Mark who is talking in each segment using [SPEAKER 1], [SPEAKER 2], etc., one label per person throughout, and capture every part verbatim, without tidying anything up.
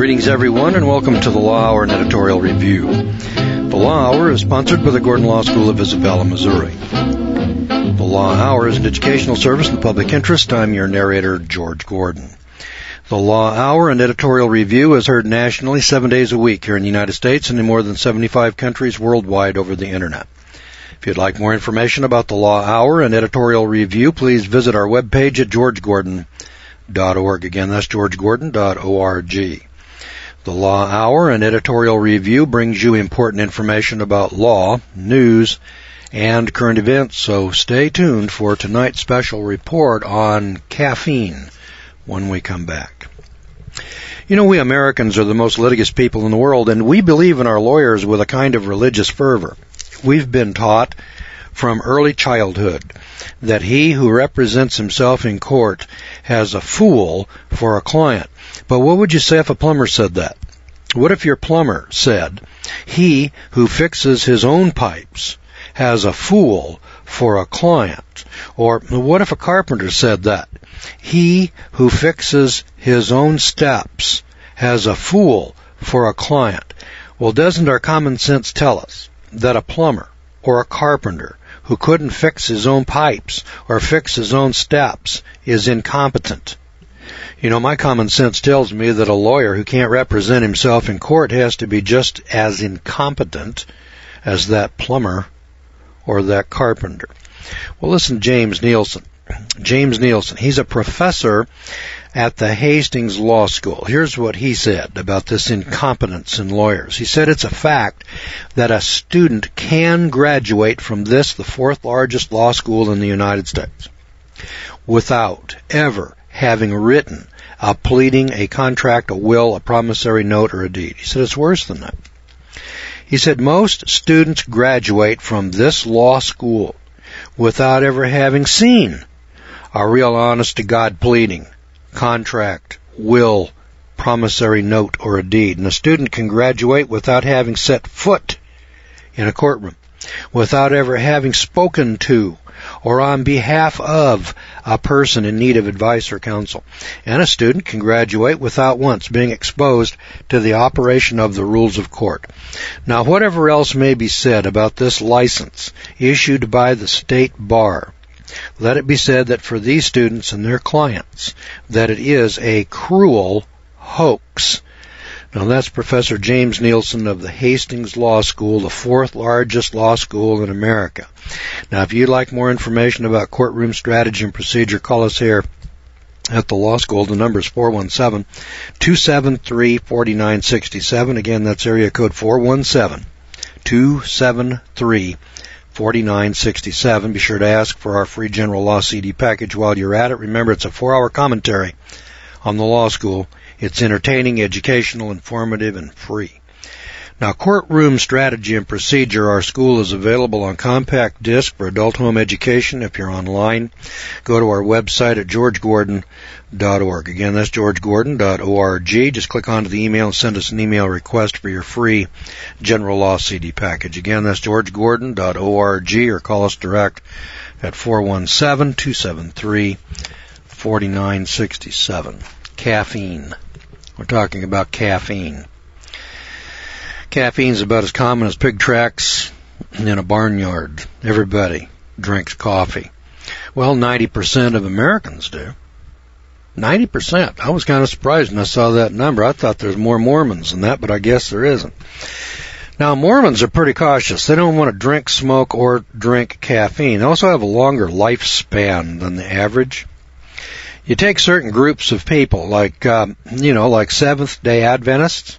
[SPEAKER 1] Greetings, everyone, and welcome to the Law Hour and Editorial Review. The Law Hour is sponsored by the Gordon Law School of Isabella, Missouri. The Law Hour is an educational service in the public interest. I'm your narrator, George Gordon. The Law Hour and Editorial Review is heard nationally seven days a week here in the United States and in more than seventy-five countries worldwide over the Internet. If you'd like more information about the Law Hour and Editorial Review, please visit our webpage at george gordon dot org. Again, that's george gordon dot org. The Law Hour and Editorial Review brings you important information about law, news, and current events, so stay tuned for tonight's special report on caffeine when we come back. You know, we Americans are the most litigious people in the world, and we believe in our lawyers with a kind of religious fervor. We've been taught from early childhood that he who represents himself in court has a fool for a client. But what would you say if a plumber said that? What if your plumber said, he who fixes his own pipes has a fool for a client? Or what if a carpenter said that? He who fixes his own steps has a fool for a client. Well, doesn't our common sense tell us that a plumber or a carpenter who couldn't fix his own pipes or fix his own steps is incompetent? You know, my common sense tells me that a lawyer who can't represent himself in court has to be just as incompetent as that plumber or that carpenter. Well, listen to James Nielsen. James Nielsen, he's a professor at the Hastings Law School. Here's what he said about this incompetence in lawyers. He said it's a fact that a student can graduate from this, the fourth largest law school in the United States, without ever having written a pleading, a contract, a will, a promissory note, or a deed. He said it's worse than that. He said most students graduate from this law school without ever having seen a real honest-to-God pleading, contract, will, promissory note, or a deed. And a student can graduate without having set foot in a courtroom, without ever having spoken to or on behalf of a person in need of advice or counsel. And a student can graduate without once being exposed to the operation of the rules of court. Now, whatever else may be said about this license issued by the state bar, let it be said that for these students and their clients, that it is a cruel hoax. Now, that's Professor James Nielsen of the Hastings Law School, the fourth largest law school in America. Now, if you'd like more information about courtroom strategy and procedure, call us here at the law school. The number is four one seven, two seven three, four nine six seven. Again, that's area code four one seven, two seven three, four nine six seven. Be sure to ask for our free general law C D package while you're at it. Remember, it's a four-hour commentary on the law school. It's entertaining, educational, informative, and free. Now, Courtroom Strategy and Procedure, our school is available on compact disc for adult home education. If you're online, go to our website at george gordon dot org. Again, that's george gordon dot org. Just click onto the email and send us an email request for your free general law C D package. Again, that's george gordon dot org, or call us direct at four one seven, two seven three, four nine six seven. Caffeine. We're talking about caffeine. Caffeine's about as common as pig tracks in a barnyard. Everybody drinks coffee. Well, ninety percent of Americans do. ninety percent. I was kind of surprised when I saw that number. I thought there's more Mormons than that, but I guess there isn't. Now, Mormons are pretty cautious. They don't want to drink, smoke, or drink caffeine. They also have a longer lifespan than the average. You take certain groups of people, like, um, you know, like Seventh-day Adventists,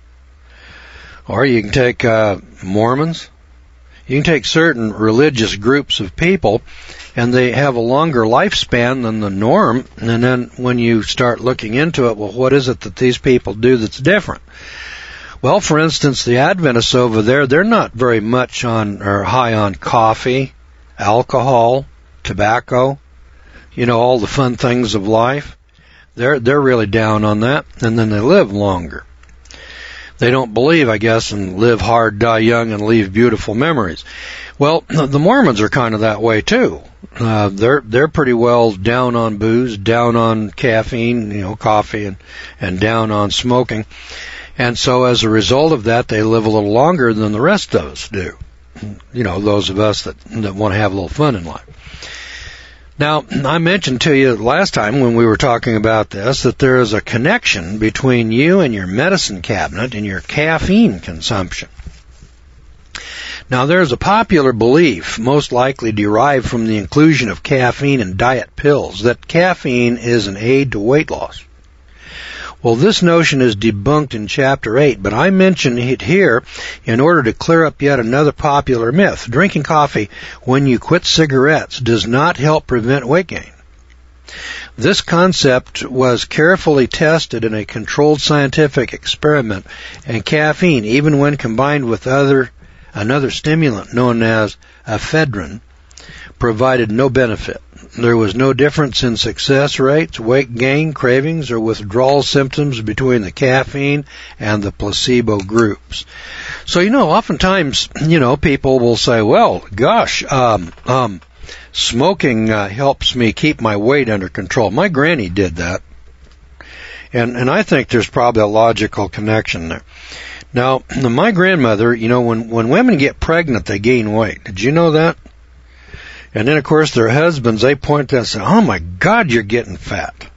[SPEAKER 1] or you can take uh, Mormons. You can take certain religious groups of people, and they have a longer lifespan than the norm, and then when you start looking into it, well, what is it that these people do that's different? Well, for instance, the Adventists over there, they're not very much on, or high on coffee, alcohol, tobacco, you know, all the fun things of life. They're they're really down on that, and then they live longer. They don't believe, I guess, in live hard, die young, and leave beautiful memories. Well, the Mormons are kind of that way too. Uh, they're they're pretty well down on booze, down on caffeine, you know, coffee, and and down on smoking. And so as a result of that, they live a little longer than the rest of us do. You know, those of us that, that want to have a little fun in life. Now, I mentioned to you last time when we were talking about this that there is a connection between you and your medicine cabinet and your caffeine consumption. Now, there's a popular belief, most likely derived from the inclusion of caffeine in diet pills, that caffeine is an aid to weight loss. Well, this notion is debunked in Chapter eight, but I mention it here in order to clear up yet another popular myth. Drinking coffee when you quit cigarettes does not help prevent weight gain. This concept was carefully tested in a controlled scientific experiment, and caffeine, even when combined with other another stimulant known as ephedrine, provided no benefit. There was no difference in success rates, weight gain, cravings, or withdrawal symptoms between the caffeine and the placebo groups. So, you know, oftentimes, you know, people will say, well, gosh, um, um, smoking uh, helps me keep my weight under control. My granny did that. And, and I think there's probably a logical connection there. Now, my grandmother, you know, when, when women get pregnant, they gain weight. Did you know that? And then, of course, their husbands, they point to us and say, oh, my God, you're getting fat.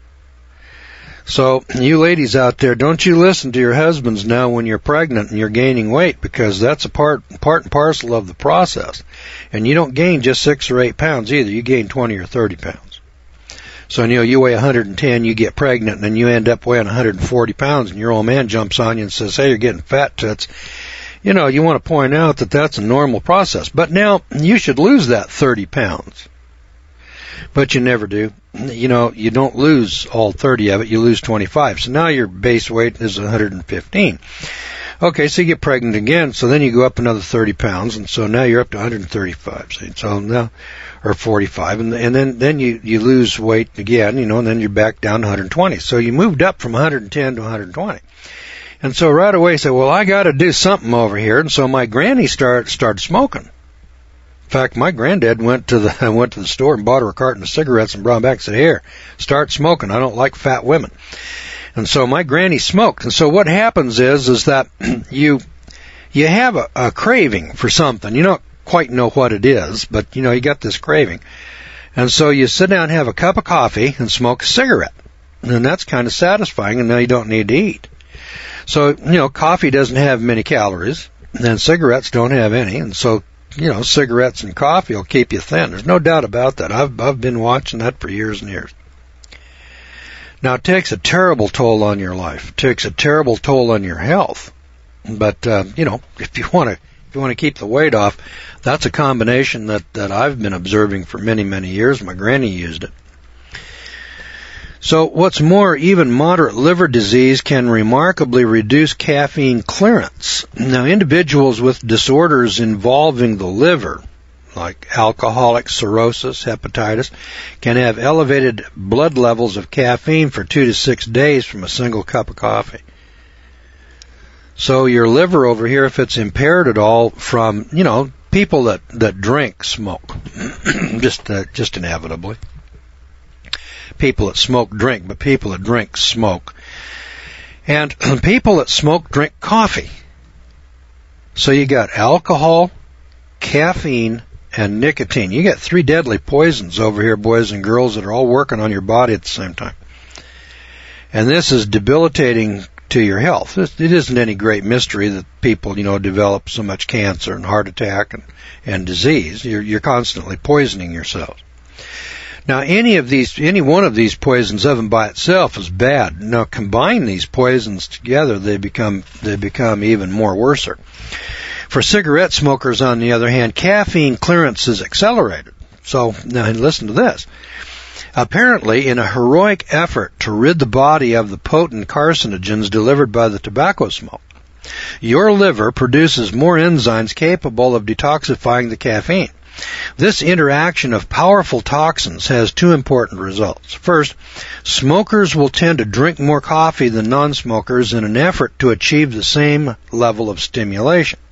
[SPEAKER 1] So, you ladies out there, don't you listen to your husbands now when you're pregnant and you're gaining weight, because that's a part, part and parcel of the process. And you don't gain just six or eight pounds either. You gain twenty or thirty pounds. So, you know, you weigh one hundred ten, you get pregnant, and then you end up weighing one hundred forty pounds, and your old man jumps on you and says, hey, you're getting fat toots. You know, you want to point out that that's a normal process. But now, you should lose that thirty pounds. But you never do. You know, you don't lose all thirty of it, you lose twenty-five. So now your base weight is one hundred fifteen. Okay, so you get pregnant again, so then you go up another thirty pounds, and so now you're up to one hundred thirty-five. So now, or forty-five, and, and then, then you, you lose weight again, you know, and then you're back down to one hundred twenty. So you moved up from one hundred ten to one hundred twenty. And so right away I said, well, I got to do something over here. And so my granny started started smoking. In fact, my granddad went to the went to the store and bought her a carton of cigarettes and brought them back and said, here, start smoking. I don't like fat women. And so my granny smoked. And so what happens is is that you you have a, a craving for something. You don't quite know what it is, but you know you got this craving. And so you sit down and have a cup of coffee and smoke a cigarette. And that's kind of satisfying, and now you don't need to eat. So, you know, coffee doesn't have many calories, and cigarettes don't have any, and so, you know, cigarettes and coffee will keep you thin. There's no doubt about that. I've, I've been watching that for years and years. Now, it takes a terrible toll on your life. It takes a terrible toll on your health. But, uh, you know, if you want to, if you want to keep the weight off, that's a combination that, that I've been observing for many, many years. My granny used it. So what's more, even moderate liver disease can remarkably reduce caffeine clearance. Now, individuals with disorders involving the liver, like alcoholic cirrhosis, hepatitis, can have elevated blood levels of caffeine for two to six days from a single cup of coffee. So your liver over here, if it's impaired at all from, you know, people that, that drink smoke, just uh, just inevitably. People that smoke drink, but people that drink smoke. And people that smoke drink coffee. So you got alcohol, caffeine, and nicotine. You got three deadly poisons over here, boys and girls, that are all working on your body at the same time. And this is debilitating to your health. It isn't any great mystery that people, you know, develop so much cancer and heart attack and, and disease. You're, you're constantly poisoning yourselves. Now, any of these, any one of these poisons of them by itself is bad. Now, combine these poisons together, they become, they become even more worser. For cigarette smokers, on the other hand, caffeine clearance is accelerated. So, now listen to this. Apparently, in a heroic effort to rid the body of the potent carcinogens delivered by the tobacco smoke, your liver produces more enzymes capable of detoxifying the caffeine. This interaction of powerful toxins has two important results. First, smokers will tend to drink more coffee than non-smokers in an effort to achieve the same level of stimulation.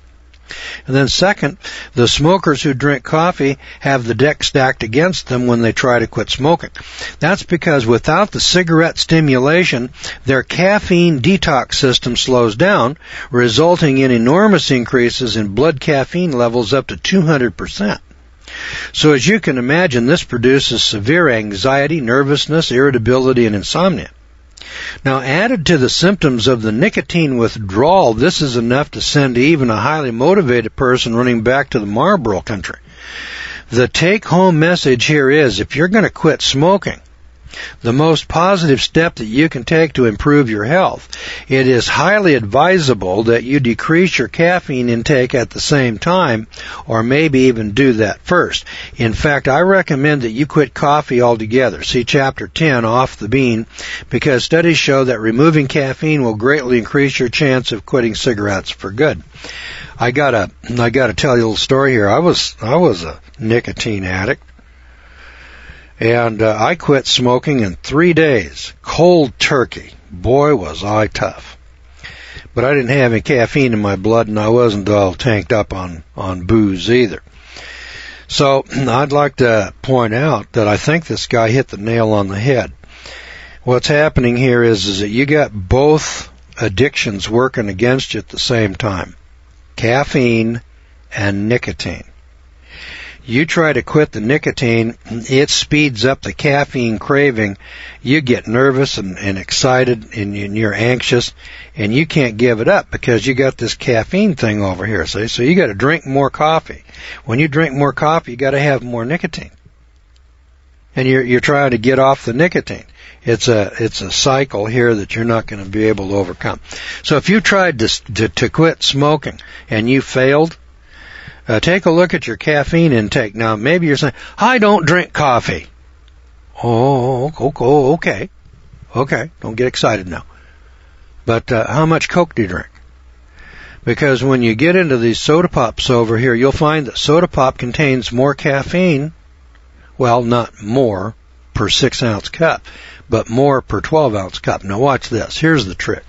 [SPEAKER 1] And then second, the smokers who drink coffee have the deck stacked against them when they try to quit smoking. That's because without the cigarette stimulation, their caffeine detox system slows down, resulting in enormous increases in blood caffeine levels up to two hundred percent. So as you can imagine, this produces severe anxiety, nervousness, irritability, and insomnia. Now, added to the symptoms of the nicotine withdrawal, this is enough to send even a highly motivated person running back to the Marlboro country. The take-home message here is, if you're going to quit smoking, the most positive step that you can take to improve your health, it is highly advisable that you decrease your caffeine intake at the same time, or maybe even do that first. In fact, I recommend that you quit coffee altogether. See Chapter ten, Off the Bean, because studies show that removing caffeine will greatly increase your chance of quitting cigarettes for good. I gotta, I gotta tell you a little story here. I was, I was a nicotine addict. And uh, I quit smoking in three days. Cold turkey. Boy, was I tough. But I didn't have any caffeine in my blood, and I wasn't all tanked up on, on booze either. So I'd like to point out that I think this guy hit the nail on the head. What's happening here is, is that you got both addictions working against you at the same time. Caffeine and nicotine. You try to quit the nicotine, it speeds up the caffeine craving. You get nervous and, and excited, and you're anxious, and you can't give it up because you got this caffeine thing over here. See? So you got to drink more coffee. When you drink more coffee, you got to have more nicotine, and you're you're trying to get off the nicotine. It's a it's a cycle here that you're not going to be able to overcome. So if you tried to to, to quit smoking and you failed, Uh, take a look at your caffeine intake. Now, maybe you're saying, I don't drink coffee. Oh, okay. Okay, don't get excited now. But uh, how much Coke do you drink? Because when you get into these soda pops over here, you'll find that soda pop contains more caffeine. Well, not more per six-ounce cup, but more per twelve-ounce cup. Now, watch this. Here's the trick.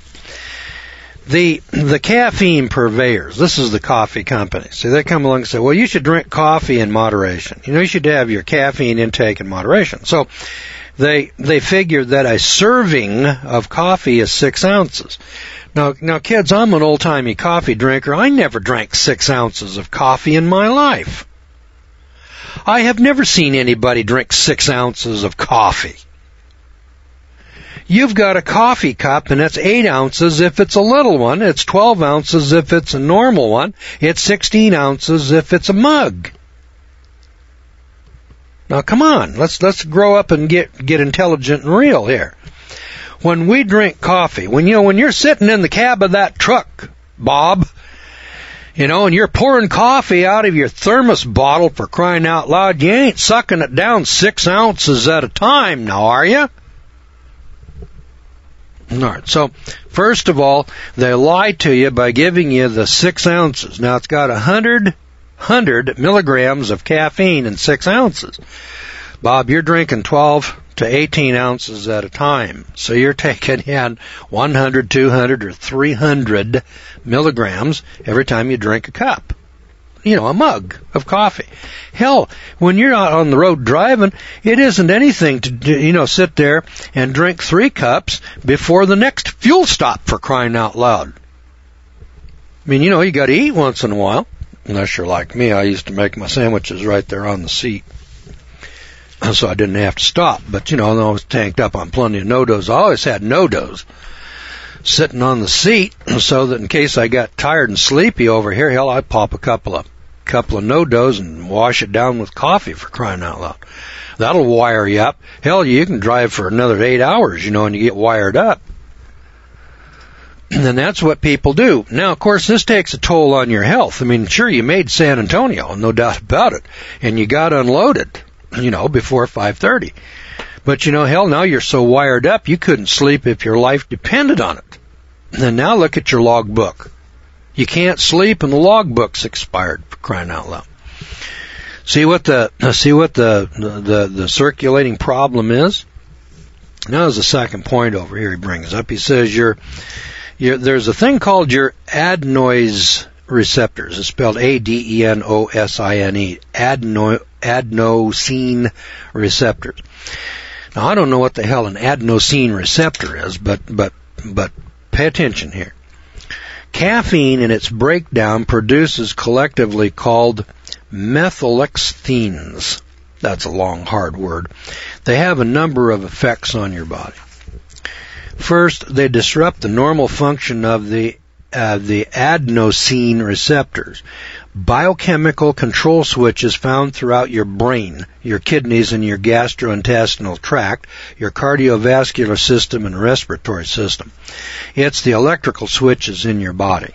[SPEAKER 1] The the caffeine purveyors, this is the coffee company. So they come along and say, well, you should drink coffee in moderation. You know, you should have your caffeine intake in moderation. So they they figured that a serving of coffee is six ounces. Now, now, kids, I'm an old-timey coffee drinker. I never drank six ounces of coffee in my life. I have never seen anybody drink six ounces of coffee. You've got a coffee cup, and it's eight ounces if it's a little one. It's twelve ounces if it's a normal one. It's sixteen ounces if it's a mug. Now, come on. Let's let's grow up and get get intelligent and real here. When we drink coffee, when you know when you're sitting in the cab of that truck, Bob, you know, and you're pouring coffee out of your thermos bottle, for crying out loud, you ain't sucking it down six ounces at a time now, are you? All right, so first of all, they lie to you by giving you the six ounces. Now, it's got a hundred, hundred milligrams of caffeine in six ounces. Bob, you're drinking twelve to eighteen ounces at a time. So you're taking in one hundred, two hundred, or three hundred milligrams every time you drink a cup. You know, a mug of coffee. Hell, when you're out on the road driving, it isn't anything to, you know, sit there and drink three cups before the next fuel stop, for crying out loud. I mean, you know, you got to eat once in a while. Unless you're like me, I used to make my sandwiches right there on the seat, so I didn't have to stop. But, you know, I was tanked up on plenty of no-dos. I always had no-dos sitting on the seat so that in case I got tired and sleepy over here, hell, I'd pop a couple of couple of no-dos and wash it down with coffee, for crying out loud. That'll wire you up. Hell, you can drive for another eight hours, you know, and you get wired up. And that's what people do. Now, of course, this takes a toll on your health. I mean, sure, you made San Antonio, no doubt about it, and you got unloaded, you know, before five thirty. But, you know, hell, now you're so wired up, you couldn't sleep if your life depended on it. And now look at your logbook. You can't sleep, and the logbook's expired, for crying out loud. See what the see what the the, the circulating problem is? Now there's a second point over here he brings up. He says your your there's a thing called your adenoids receptors. It's spelled A D E N O S I N E, adeno, adenosine receptors. Now, I don't know what the hell an adenosine receptor is, but, but, but pay attention here. Caffeine in its breakdown produces collectively called methylxanthines. That's a long, hard word. They have a number of effects on your body. First, they disrupt the normal function of the uh, the adenosine receptors, biochemical control switches found throughout your brain, your kidneys, and your gastrointestinal tract, your cardiovascular system, and respiratory system. It's the electrical switches in your body.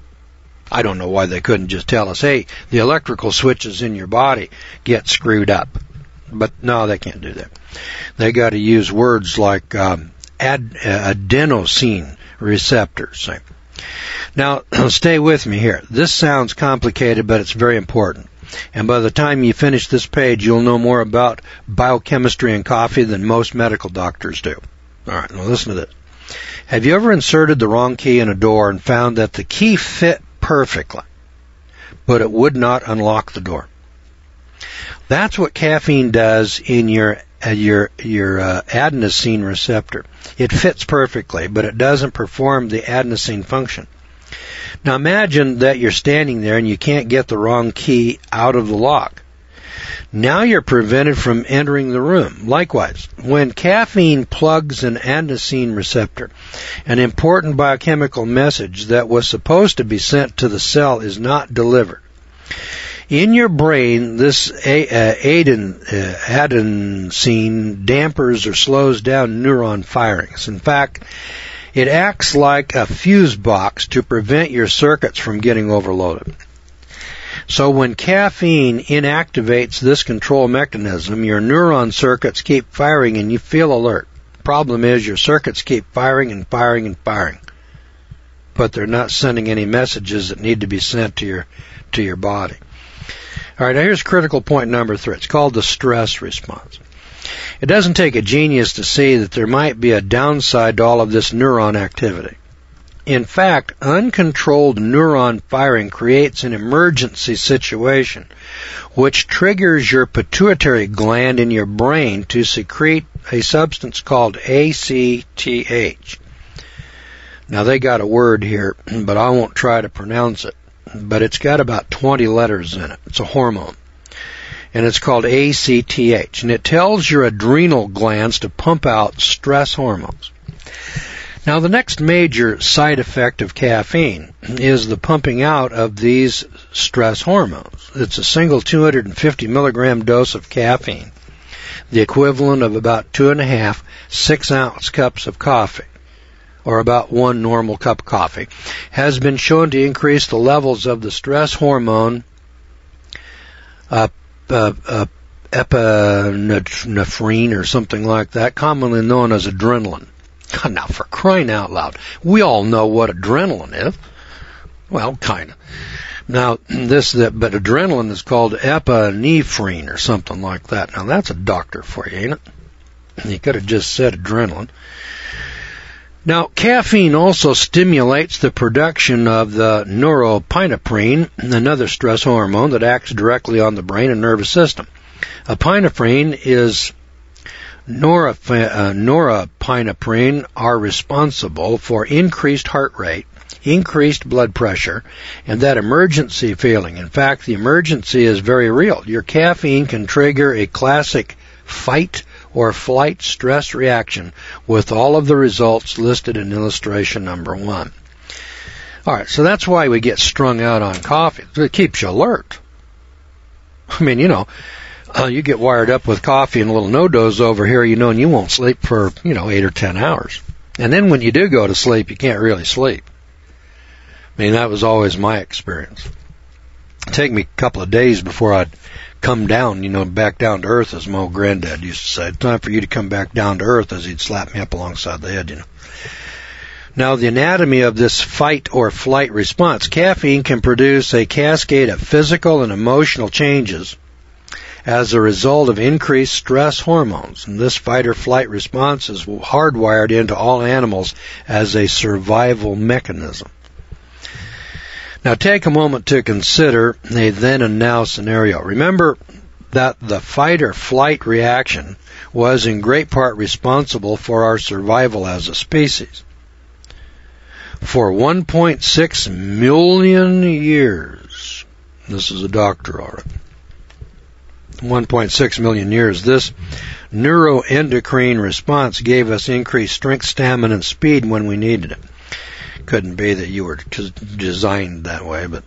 [SPEAKER 1] I don't know why they couldn't just tell us, hey, the electrical switches in your body get screwed up. But no, they can't do that. They got to use words like um, ad, uh, adenosine receptors. Say. Now, stay with me here. This sounds complicated, but it's very important. And by the time you finish this page, you'll know more about biochemistry in coffee than most medical doctors do. All right, now listen to this. Have you ever inserted the wrong key in a door and found that the key fit perfectly, but it would not unlock the door? That's what caffeine does in your uh, your your uh, adenosine receptor. It fits perfectly, but it doesn't perform the adenosine function. Now imagine that you're standing there and you can't get the wrong key out of the lock. Now you're prevented from entering the room. Likewise, when caffeine plugs an adenosine receptor, an important biochemical message that was supposed to be sent to the cell is not delivered. In your brain, this aden, uh, adenosine dampers or slows down neuron firings. In fact, it acts like a fuse box to prevent your circuits from getting overloaded. So when caffeine inactivates this control mechanism, your neuron circuits keep firing and you feel alert. Problem is your circuits keep firing and firing and firing, but they're not sending any messages that need to be sent to your to your body. All right, now here's critical point number three. It's called the stress response. It doesn't take a genius to see that there might be a downside to all of this neuron activity. In fact, uncontrolled neuron firing creates an emergency situation, which triggers your pituitary gland in your brain to secrete a substance called A C T H. Now, they got a word here, but I won't try to pronounce it. But it's got about twenty letters in it. It's a hormone. And it's called A C T H. And it tells your adrenal glands to pump out stress hormones. Now, the next major side effect of caffeine is the pumping out of these stress hormones. It's a single two hundred fifty milligram dose of caffeine, the equivalent of about two and a half six-ounce cups of coffee, or about one normal cup of coffee, has been shown to increase the levels of the stress hormone uh, uh, uh, epinephrine or something like that, commonly known as adrenaline. God, now, for crying out loud, we all know what adrenaline is. Well, kind of. Now, this, but adrenaline is called epinephrine or something like that. Now, that's a doctor for you, ain't it? You could have just said adrenaline. Now, caffeine also stimulates the production of the norepinephrine, another stress hormone that acts directly on the brain and nervous system. Epinephrine is noreph- uh, norepinephrine are responsible for increased heart rate, increased blood pressure, and that emergency feeling. In fact, the emergency is very real. Your caffeine can trigger a classic fight or flight stress reaction with all of the results listed in illustration number one. All right, so that's why we get strung out on coffee. It keeps you alert. I mean, you know, uh, you get wired up with coffee and a little no-dose over here, you know, and you won't sleep for, you know, eight or ten hours. And then when you do go to sleep, you can't really sleep. I mean, that was always my experience. It'd take me a couple of days before I'd come down, you know, back down to earth, as my old granddad used to say. It's time for you to come back down to earth, as he'd slap me up alongside the head, you know. Now, the anatomy of this fight or flight response. Caffeine can produce a cascade of physical and emotional changes as a result of increased stress hormones. And this fight or flight response is hardwired into all animals as a survival mechanism. Now take a moment to consider a then and now scenario. Remember that the fight or flight reaction was in great part responsible for our survival as a species. For one point six million years, this is a doctor, all right, one point six million years, this neuroendocrine response gave us increased strength, stamina, and speed when we needed it. Couldn't be that you were designed that way, but...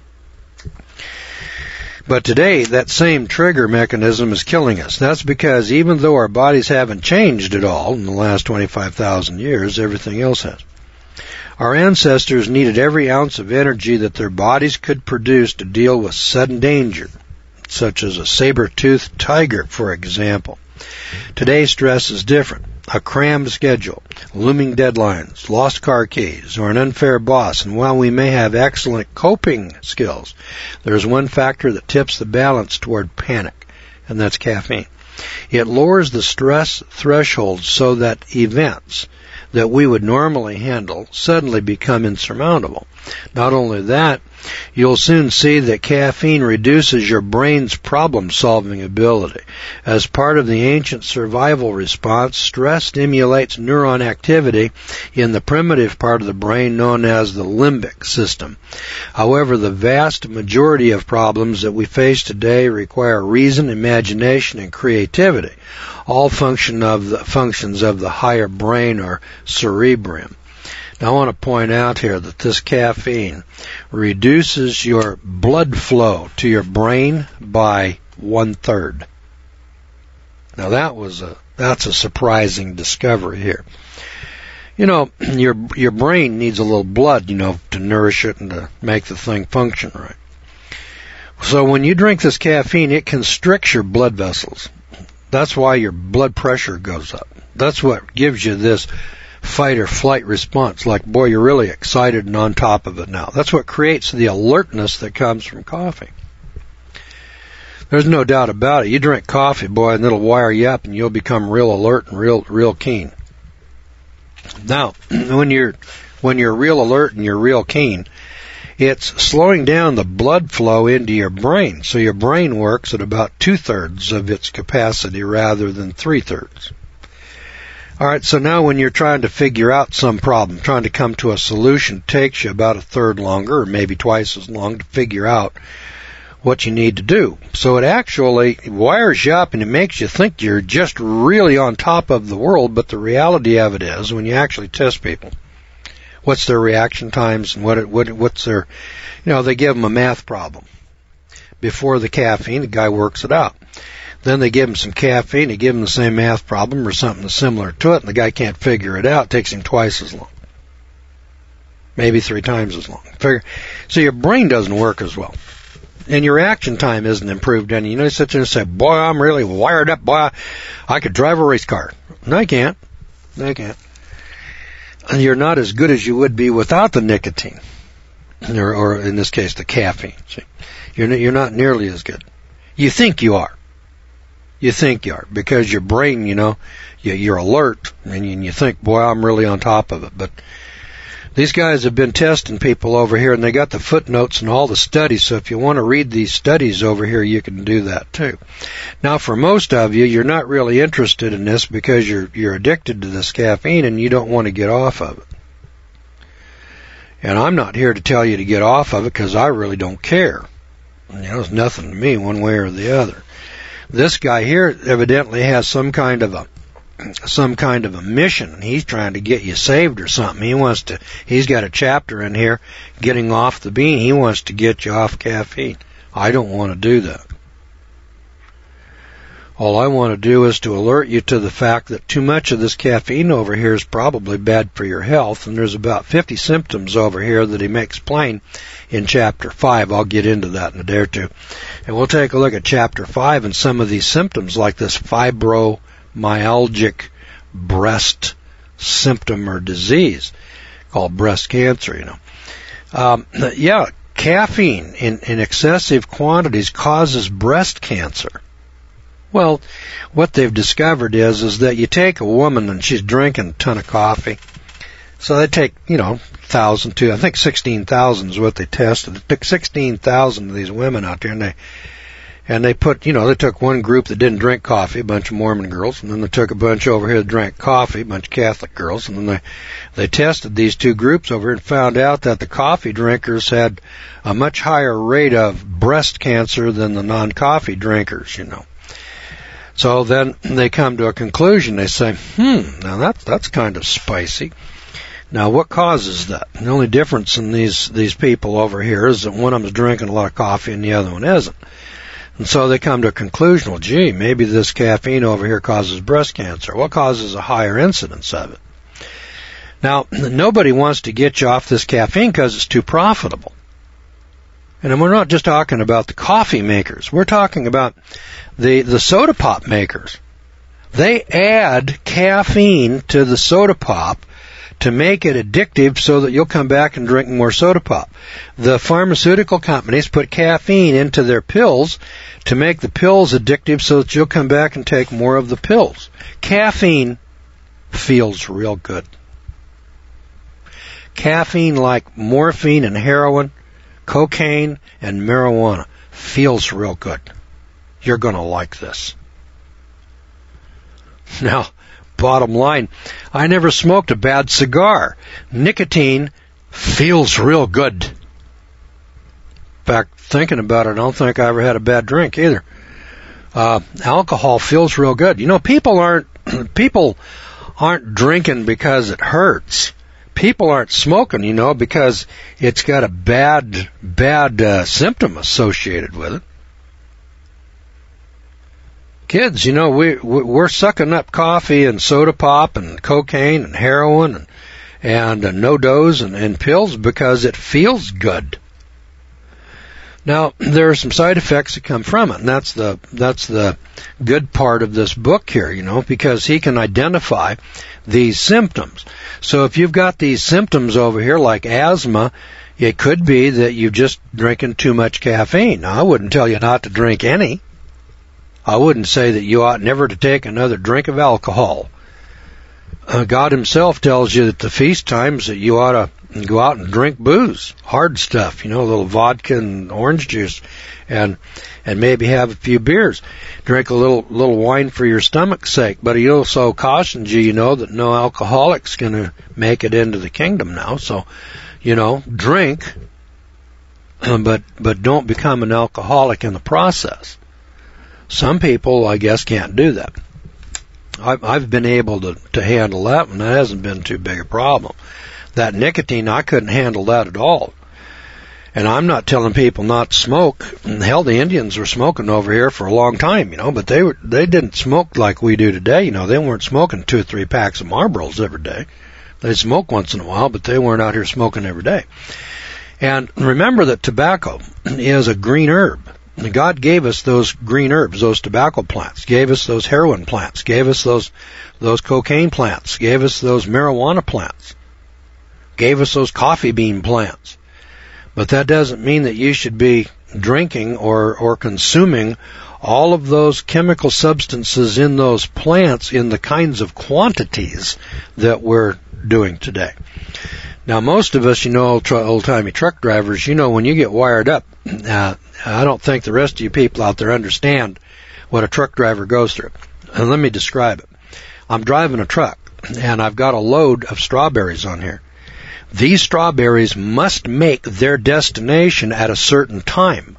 [SPEAKER 1] But today, that same trigger mechanism is killing us. That's because even though our bodies haven't changed at all in the last twenty-five thousand years, everything else has. Our ancestors needed every ounce of energy that their bodies could produce to deal with sudden danger, such as a saber-toothed tiger, for example. Today's stress is different. A crammed schedule, looming deadlines, lost car keys, or an unfair boss. And while we may have excellent coping skills, there's one factor that tips the balance toward panic, and that's caffeine. It lowers the stress threshold so that events that we would normally handle suddenly become insurmountable. Not only that, you'll soon see that caffeine reduces your brain's problem-solving ability. As part of the ancient survival response, stress stimulates neuron activity in the primitive part of the brain known as the limbic system. However, the vast majority of problems that we face today require reason, imagination, and creativity. All function of the functions of the higher brain or cerebrum. Now, I want to point out here that this caffeine reduces your blood flow to your brain by one-third. Now, that was a that's a surprising discovery here. You know, your your brain needs a little blood, you know, to nourish it and to make the thing function right. So when you drink this caffeine, it constricts your blood vessels. That's why your blood pressure goes up. That's what gives you this fight or flight response, like, boy, you're really excited and on top of it now. That's what creates the alertness that comes from coffee. There's no doubt about it. You drink coffee, boy, and it'll wire you up and you'll become real alert and real real keen. Now, when you're when you're real alert and you're real keen, it's slowing down the blood flow into your brain. So your brain works at about two-thirds of its capacity rather than three-thirds. All right, so now when you're trying to figure out some problem, trying to come to a solution, it takes you about a third longer or maybe twice as long to figure out what you need to do. So it actually wires you up and it makes you think you're just really on top of the world, but the reality of it is when you actually test people, what's their reaction times and what, what what's their, you know, they give them a math problem. Before the caffeine, the guy works it out. Then they give him some caffeine, they give him the same math problem or something similar to it, and the guy can't figure it out. It takes him twice as long. Maybe three times as long. Figure. So your brain doesn't work as well. And your reaction time isn't improved any. You know, you sit there and say, boy, I'm really wired up, boy, I could drive a race car. No, you can't. No, you can't. And you're not as good as you would be without the nicotine, or, or in this case, the caffeine. See? You're, you're not nearly as good. You think you are. You think you are, because your brain, you know, you, you're alert, and you, and you think, boy, I'm really on top of it. But these guys have been testing people over here, and they got the footnotes and all the studies, so if you want to read these studies over here, you can do that too. Now, for most of you, you're not really interested in this because you're you're addicted to this caffeine, and you don't want to get off of it. And I'm not here to tell you to get off of it because I really don't care. You know, it's nothing to me one way or the other. This guy here evidently has some kind of a some kind of a mission. He's trying to get you saved or something. He wants to. He's got a chapter in here, getting off the bean. He wants to get you off caffeine. I don't want to do that. All I want to do is to alert you to the fact that too much of this caffeine over here is probably bad for your health, and there's about fifty symptoms over here that he makes plain in Chapter five. I'll get into that in a day or two. And we'll take a look at Chapter five and some of these symptoms like this fibromyalgic breast symptom or disease called breast cancer, you know. Um, yeah, caffeine in, in excessive quantities causes breast cancer. Well, what they've discovered is is that you take a woman and she's drinking a ton of coffee, So they take, you know, thousand to, I think sixteen thousand is what they tested. They took sixteen thousand of these women out there, and they, and they put, you know, they took one group that didn't drink coffee, a bunch of Mormon girls, and then they took a bunch over here that drank coffee, a bunch of Catholic girls, and then they, they tested these two groups over here and found out that the coffee drinkers had a much higher rate of breast cancer than the non-coffee drinkers, you know. So then they come to a conclusion. They say, hmm, now that's, that's kind of spicy. Now, what causes that? The only difference in these, these people over here is that one of them is drinking a lot of coffee and the other one isn't. And so they come to a conclusion, well, gee, maybe this caffeine over here causes breast cancer. What causes a higher incidence of it? Now, nobody wants to get you off this caffeine because it's too profitable. And we're not just talking about the coffee makers. We're talking about the, the soda pop makers. They add caffeine to the soda pop to make it addictive so that you'll come back and drink more soda pop. The pharmaceutical companies put caffeine into their pills to make the pills addictive so that you'll come back and take more of the pills. Caffeine feels real good. Caffeine, like morphine and heroin, cocaine and marijuana, feels real good. You're going to like this. Now, bottom line, I never smoked a bad cigar. Nicotine feels real good. In fact, thinking about it, I don't think I ever had a bad drink either. Uh, alcohol feels real good. You know, people aren't people aren't drinking because it hurts. People aren't smoking, you know, because it's got a bad bad uh, symptom associated with it. Kids, you know, we, we're sucking up coffee and soda pop and cocaine and heroin and, and uh, no-dose and, and pills because it feels good. Now, there are some side effects that come from it, and that's the, that's the good part of this book here, you know, because he can identify these symptoms. So if you've got these symptoms over here like asthma, it could be that you're just drinking too much caffeine. Now, I wouldn't tell you not to drink any. I wouldn't say that you ought never to take another drink of alcohol. Uh, God himself tells you that the feast times that you ought to go out and drink booze, hard stuff, you know, a little vodka and orange juice, and and maybe have a few beers. Drink a little little wine for your stomach's sake. But he also cautions you, you know, that no alcoholic's going to make it into the kingdom now. So, you know, drink, but but don't become an alcoholic in the process. Some people, I guess, can't do that. I've, I've been able to, to handle that, and that hasn't been too big a problem. That nicotine, I couldn't handle that at all. And I'm not telling people not to smoke. Hell, the Indians were smoking over here for a long time, you know, but they were they didn't smoke like we do today. You know, they weren't smoking two or three packs of Marlboros every day. They smoke once in a while, but they weren't out here smoking every day. And remember that tobacco is a green herb. God gave us those green herbs, those tobacco plants, gave us those heroin plants, gave us those those cocaine plants, gave us those marijuana plants, gave us those coffee bean plants. But that doesn't mean that you should be drinking or, or consuming all of those chemical substances in those plants in the kinds of quantities that we're doing today. Now, most of us, you know, old-timey truck drivers, you know, when you get wired up, uh, I don't think the rest of you people out there understand what a truck driver goes through. And let me describe it. I'm driving a truck, and I've got a load of strawberries on here. These strawberries must make their destination at a certain time.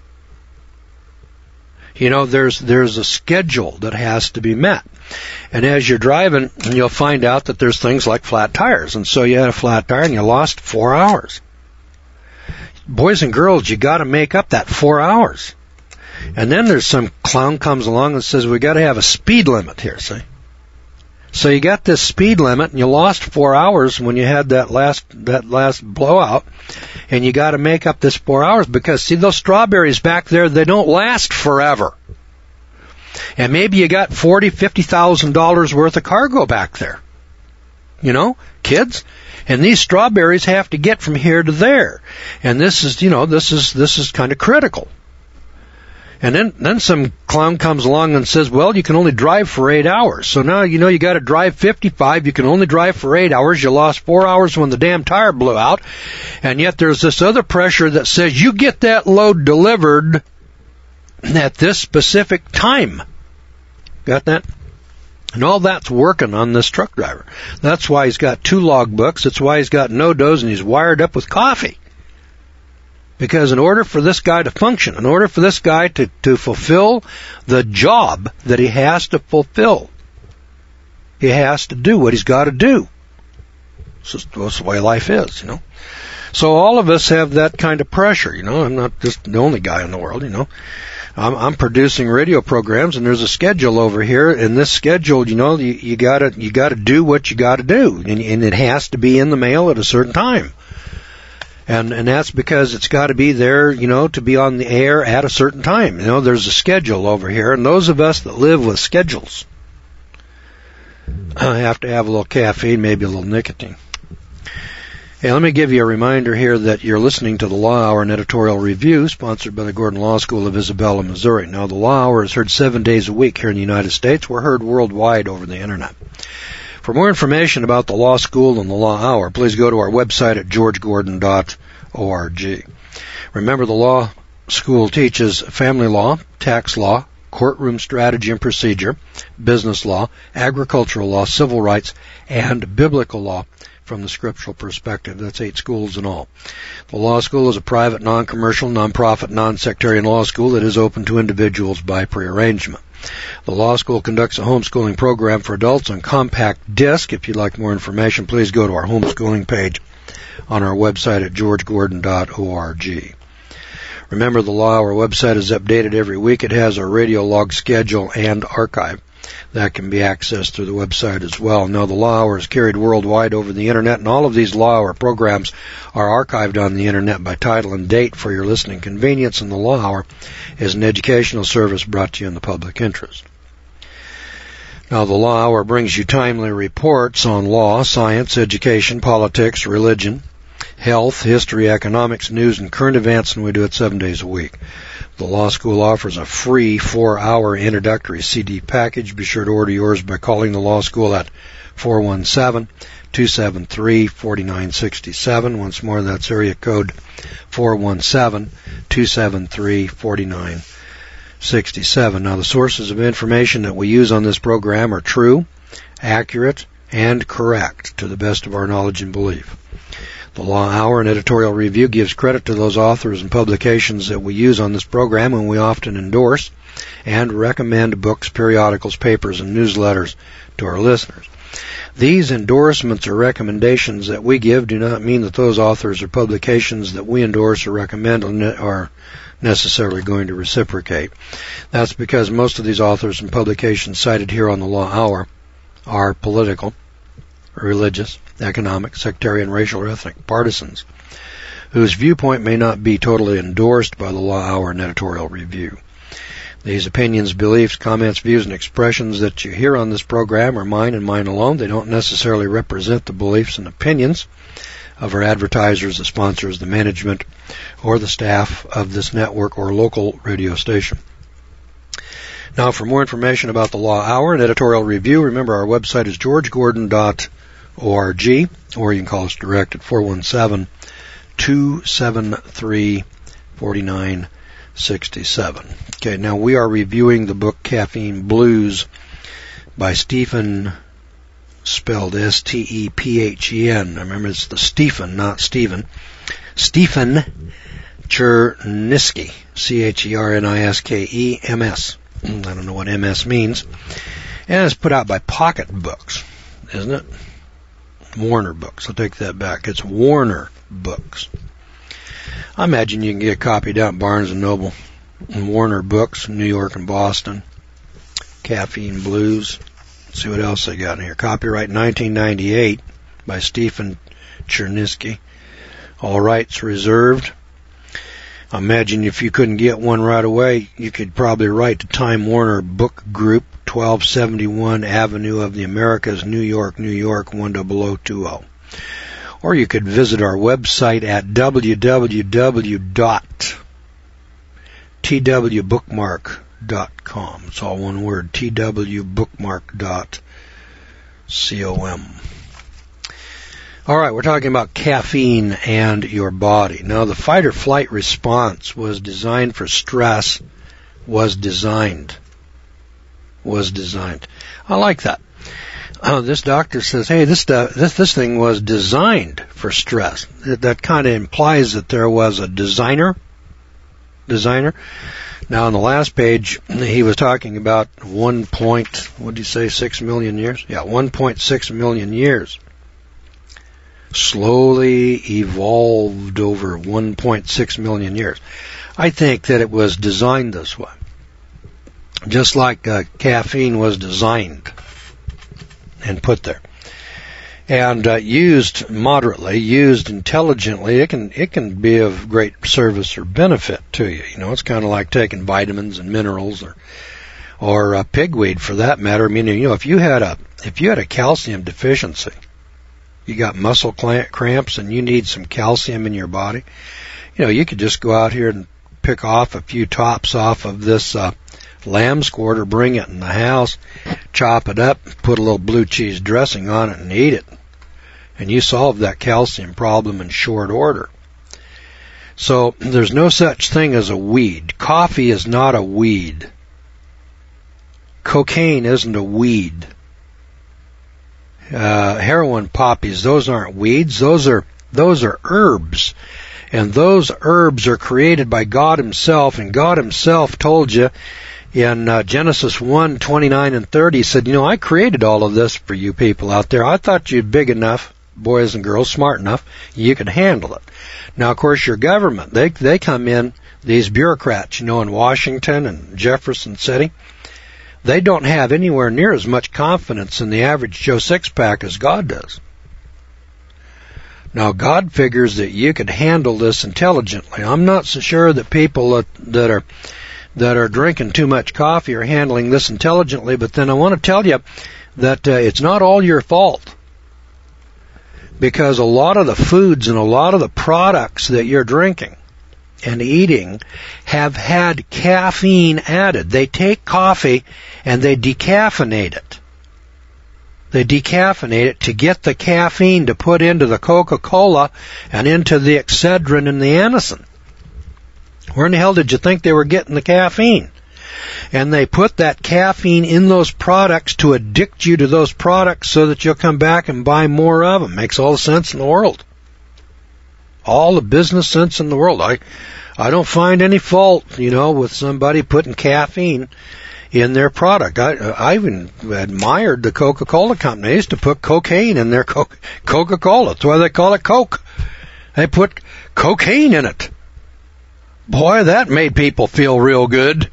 [SPEAKER 1] You know, there's there's a schedule that has to be met. And as you're driving, you'll find out that there's things like flat tires. And so you had a flat tire and you lost four hours. Boys and girls, you got to make up that four hours. And then there's some clown comes along and says, we got to have a speed limit here, see? So you got this speed limit and you lost four hours when you had that last that last blowout, and you got to make up this four hours because, see, those strawberries back there, they don't last forever. And maybe you got forty, fifty thousand dollars worth of cargo back there. You know, kids, and these strawberries have to get from here to there, and this is, you know, this is this is kind of critical. And then, then some clown comes along and says, well, you can only drive for eight hours. So now, you know, you got to drive fifty-five. You can only drive for eight hours. You lost four hours when the damn tire blew out. And yet there's this other pressure that says you get that load delivered at this specific time. Got that? And all that's working on this truck driver. That's why he's got two logbooks. That's why he's got no-dos and he's wired up with coffee. Because in order for this guy to function, in order for this guy to, to fulfill the job that he has to fulfill, he has to do what he's got to do. That's just the way life is, you know. So all of us have that kind of pressure, you know. I'm not just the only guy in the world, you know. I'm, I'm producing radio programs, and there's a schedule over here. And this schedule, you know, you, you gotta you gotta do what you gotta do, and, and it has to be in the mail at a certain time. And and that's because it's got to be there, you know, to be on the air at a certain time. You know, there's a schedule over here, and those of us that live with schedules uh, have to have a little caffeine, maybe a little nicotine. Hey, let me give you a reminder here that you're listening to the Law Hour and Editorial Review, sponsored by the Gordon Law School of Isabella, Missouri. Now, the Law Hour is heard seven days a week here in the United States. We're heard worldwide over the Internet. For more information about the Law School and the Law Hour, please go to our website at george gordon dot org. Remember, the Law School teaches family law, tax law, courtroom strategy and procedure, business law, agricultural law, civil rights, and biblical law from the scriptural perspective. That's eight schools in all. The Law School is a private, non-commercial, non-profit, non-sectarian law school that is open to individuals by prearrangement. The Law School conducts a homeschooling program for adults on compact disc. If you'd like more information, please go to our homeschooling page on our website at george gordon dot org. Remember, the Law Hour website is updated every week. It has our radio log schedule and archive that can be accessed through the website as well. Now, the Law Hour is carried worldwide over the Internet, and all of these Law Hour programs are archived on the Internet by title and date for your listening convenience, and the Law Hour is an educational service brought to you in the public interest. Now, the Law Hour brings you timely reports on law, science, education, politics, religion, health, history, economics, news, and current events, and we do it seven days a week. The Law School offers a free four-hour introductory C D package. Be sure to order yours by calling the Law School at four one seven, two seven three, four nine six seven. Once more, that's area code four one seven, two seven three, four nine six seven. Now, the sources of information that we use on this program are true, accurate, and correct to the best of our knowledge and belief. The Law Hour and Editorial Review gives credit to those authors and publications that we use on this program, and we often endorse and recommend books, periodicals, papers, and newsletters to our listeners. These endorsements or recommendations that we give do not mean that those authors or publications that we endorse or recommend are necessarily going to reciprocate. That's because most of these authors and publications cited here on the Law Hour are political, religious, economic, sectarian, racial, or ethnic partisans, whose viewpoint may not be totally endorsed by the Law Hour and Editorial Review. These opinions, beliefs, comments, views, and expressions that you hear on this program are mine and mine alone. They don't necessarily represent the beliefs and opinions of our advertisers, the sponsors, the management, or the staff of this network or local radio station. Now, for more information about the Law Hour and Editorial Review, remember our website is george gordon dot org, or you can call us direct at four one seven, two seven three, four nine six seven. Okay, now we are reviewing the book Caffeine Blues by Stephen, spelled S T E P H E N. Remember, it's the Stephen, not Stephen. Stephen Chernisky, C H E R N I S K E M S. I don't know what M S means. And it's put out by Pocket Books, isn't it? Warner Books. I'll take that back. It's Warner Books. I imagine you can get a copy down at Barnes and Noble and Warner Books, New York and Boston. Caffeine Blues. Let's see what else they got in here. Copyright nineteen ninety-eight by Stephen Chernisky. All rights reserved. I imagine if you couldn't get one right away, you could probably write to Time Warner Book Group, twelve seventy-one Avenue of the Americas, New York, New York, one zero zero two zero. Or you could visit our website at w w w dot T W bookmark dot com. It's all one word, T W bookmark dot com. All right, we're talking about caffeine and your body. Now, the fight or flight response was designed for stress, was designed, was designed. I like that. Uh, this doctor says, hey, this, uh, this this thing was designed for stress. That, that kind of implies that there was a designer. Designer. Now, on the last page, he was talking about one point, what did he say, six million years? Yeah, one point six million years. Slowly evolved over one point six million years. I think that it was designed this way. Just like uh, caffeine was designed and put there. And uh, used moderately, used intelligently, it can it can be of great service or benefit to you. You know, it's kind of like taking vitamins and minerals, or or uh, pigweed for that matter. I mean, you know, if you had a if you had a calcium deficiency, you got muscle cramps and you need some calcium in your body, you know, you could just go out here and pick off a few tops off of this uh, lamb's quarter, bring it in the house, chop it up, put a little blue cheese dressing on it, and eat it. And you solve that calcium problem in short order. So there's no such thing as a weed. Coffee is not a weed. Cocaine isn't a weed. Uh, heroin poppies, those aren't weeds. Those are those are herbs. And those herbs are created by God Himself. And God Himself told you in uh, Genesis one, twenty-nine and thirty, He said, you know, I created all of this for you people out there. I thought you'd big enough, boys and girls, smart enough, you could handle it. Now, of course, your government, they they come in, these bureaucrats, you know, in Washington and Jefferson City, they don't have anywhere near as much confidence in the average Joe Six-Pack as God does. Now, God figures that you could handle this intelligently. I'm not so sure that people that, that are that are drinking too much coffee are handling this intelligently, but then I want to tell you that uh, it's not all your fault. Because a lot of the foods and a lot of the products that you're drinking and eating have had caffeine added. They take coffee and they decaffeinate it. They decaffeinate it to get the caffeine to put into the Coca-Cola and into the Excedrin and the Anacin. Where in the hell did you think they were getting the caffeine? And they put that caffeine in those products to addict you to those products so that you'll come back and buy more of them. Makes all the sense in the world. All the business sense in the world. I, I don't find any fault, you know, with somebody putting caffeine in their product. I, I even admired the Coca-Cola company. They used to put cocaine in their co- Coca-Cola. That's why they call it Coke. They put cocaine in it. Boy, that made people feel real good.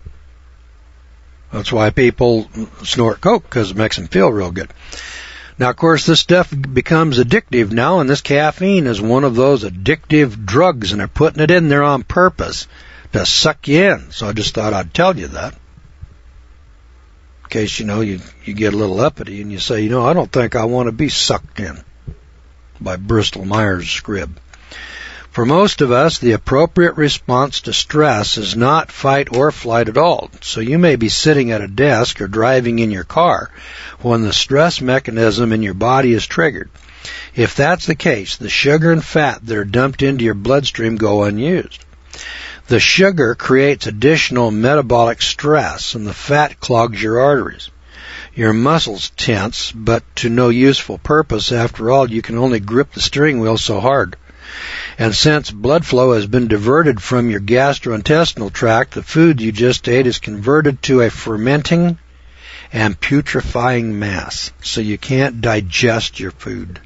[SPEAKER 1] That's why people snort Coke, because it makes them feel real good. Now, of course, this stuff becomes addictive now, and this caffeine is one of those addictive drugs, and they're putting it in there on purpose to suck you in. So I just thought I'd tell you that. In case, you know, you, you get a little uppity and you say, you know, I don't think I want to be sucked in by Bristol Myers Squibb. For most of us, the appropriate response to stress is not fight or flight at all. So you may be sitting at a desk or driving in your car when the stress mechanism in your body is triggered. If that's the case, the sugar and fat that are dumped into your bloodstream go unused. The sugar creates additional metabolic stress, and the fat clogs your arteries. Your muscles tense, but to no useful purpose. After all, you can only grip the steering wheel so hard. And since blood flow has been diverted from your gastrointestinal tract, the food you just ate is converted to a fermenting and putrefying mass, so you can't digest your food.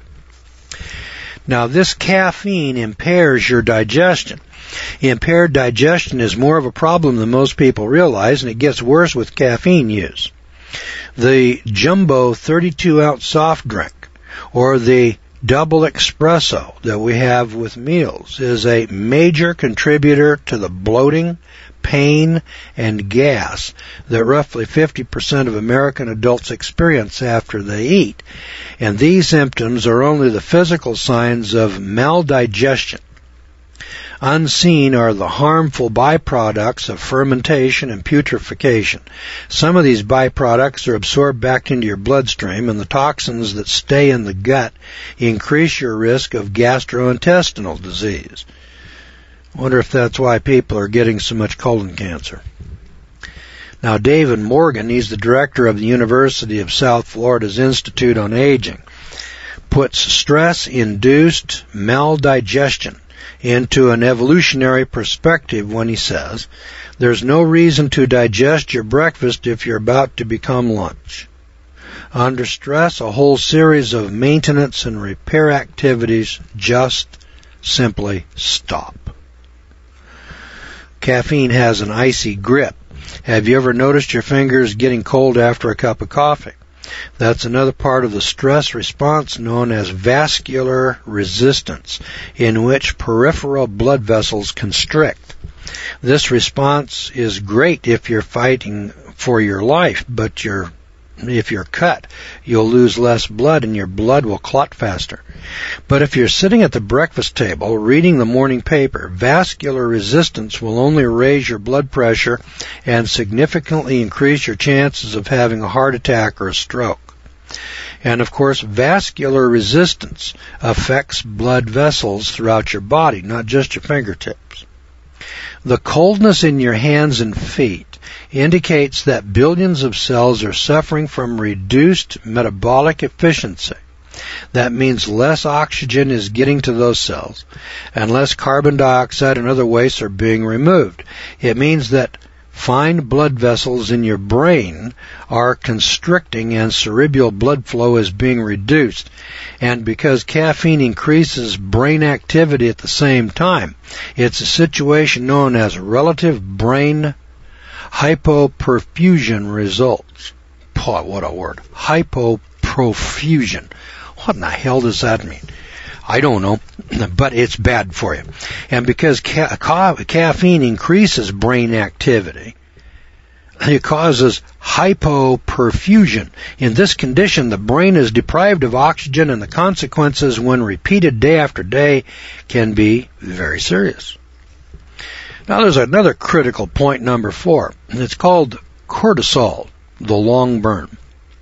[SPEAKER 1] Now, this caffeine impairs your digestion. Impaired digestion is more of a problem than most people realize, and it gets worse with caffeine use. The jumbo thirty-two ounce soft drink, or the double espresso that we have with meals, is a major contributor to the bloating, pain, and gas that roughly fifty percent of American adults experience after they eat. And these symptoms are only the physical signs of maldigestion. Unseen are the harmful byproducts of fermentation and putrefaction. Some of these byproducts are absorbed back into your bloodstream, and the toxins that stay in the gut increase your risk of gastrointestinal disease. I wonder if that's why people are getting so much colon cancer. Now, David Morgan, he's the director of the University of South Florida's Institute on Aging, puts stress-induced maldigestion into an evolutionary perspective when he says, there's no reason to digest your breakfast if you're about to become lunch. Under stress, a whole series of maintenance and repair activities just simply stop. Caffeine has an icy grip. Have you ever noticed your fingers getting cold after a cup of coffee? That's another part of the stress response known as vascular resistance, in which peripheral blood vessels constrict. This response is great if you're fighting for your life, but you're, if you're cut, you'll lose less blood and your blood will clot faster. But if you're sitting at the breakfast table reading the morning paper, vascular resistance will only raise your blood pressure and significantly increase your chances of having a heart attack or a stroke. And of course, vascular resistance affects blood vessels throughout your body, not just your fingertips. The coldness in your hands and feet indicates that billions of cells are suffering from reduced metabolic efficiency. That means less oxygen is getting to those cells, and less carbon dioxide and other wastes are being removed. It means that fine blood vessels in your brain are constricting and cerebral blood flow is being reduced. And because caffeine increases brain activity at the same time, it's a situation known as relative brain hypoperfusion results. Boy, what a word. Hypoperfusion. What in the hell does that mean? I don't know, but it's bad for you. And because ca- ca- caffeine increases brain activity, it causes hypoperfusion. In this condition, the brain is deprived of oxygen, and the consequences, when repeated day after day, can be very serious. Now, there's another critical point, number four. It's called cortisol, the long burn.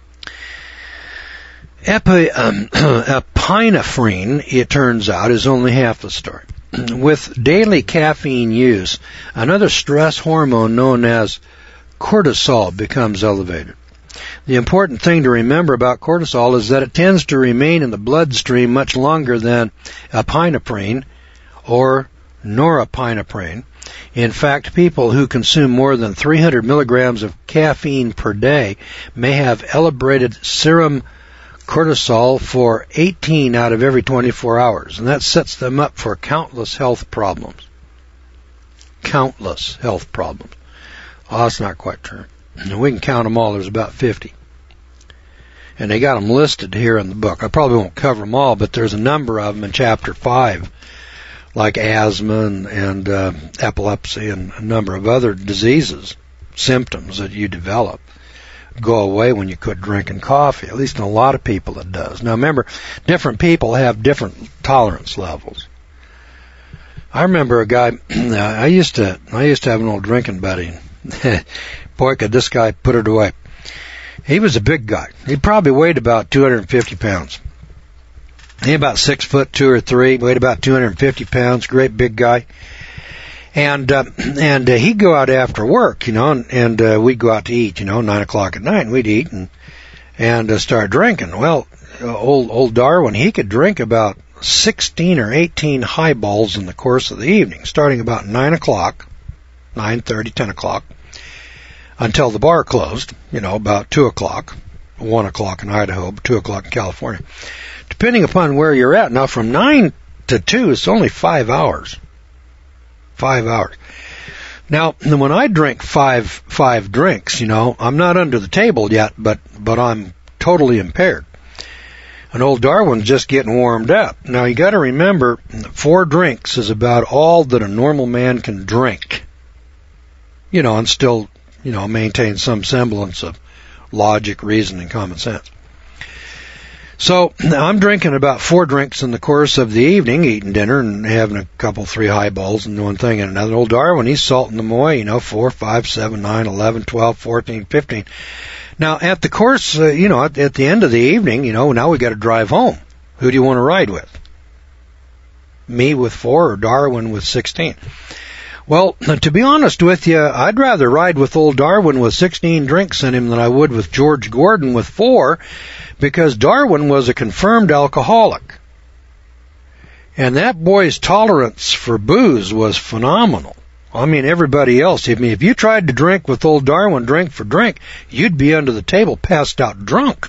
[SPEAKER 1] Epi, um, epinephrine, it turns out, is only half the story. With daily caffeine use, another stress hormone known as cortisol becomes elevated. The important thing to remember about cortisol is that it tends to remain in the bloodstream much longer than epinephrine or norepinephrine. In fact, people who consume more than three hundred milligrams of caffeine per day may have elevated serum cortisol for eighteen out of every twenty-four hours, and that sets them up for countless health problems. Countless health problems. Oh, that's not quite true. We can count them all. There's about fifty. And they got them listed here in the book. I probably won't cover them all, but there's a number of them in Chapter five, like asthma and, and uh, epilepsy and a number of other diseases, symptoms that you develop go away when you quit drinking coffee. At least in a lot of people it does. Now remember, different people have different tolerance levels. I remember a guy, I used to I used to have an old drinking buddy. Boy, could this guy put it away. He was a big guy. He probably weighed about two hundred fifty pounds. He about six foot two or three, weighed about two hundred fifty pounds, great big guy. And uh, and uh, he'd go out after work, you know, and, and uh, we'd go out to eat, you know, nine o'clock at night, and we'd eat and and uh, start drinking. Well, uh, old old Darwin, he could drink about sixteen or eighteen highballs in the course of the evening, starting about nine o'clock, nine thirty, ten o'clock, until the bar closed, you know, about two o'clock, one o'clock in Idaho, two o'clock in California, depending upon where you're at. Now, from nine to two, it's only five hours. Five hours. Now, when I drink five five drinks, you know, I'm not under the table yet, but but I'm totally impaired. And old Darwin's just getting warmed up. Now, you got to remember, four drinks is about all that a normal man can drink, you know, and still, you know, maintain some semblance of logic, reason, and common sense. So I'm drinking about four drinks in the course of the evening, eating dinner and having a couple, three highballs and one thing and another. Old Darwin, he's salting them away, you know, four, five, seven, nine, eleven, twelve, fourteen, fifteen. Now, at the course, uh, you know, at, at the end of the evening, you know, now we got to drive home. Who do you want to ride with? Me with four or Darwin with sixteen? Well, to be honest with you, I'd rather ride with old Darwin with sixteen drinks in him than I would with George Gordon with four, because Darwin was a confirmed alcoholic. And that boy's tolerance for booze was phenomenal. I mean, everybody else, I mean, if you tried to drink with old Darwin drink for drink, you'd be under the table passed out drunk.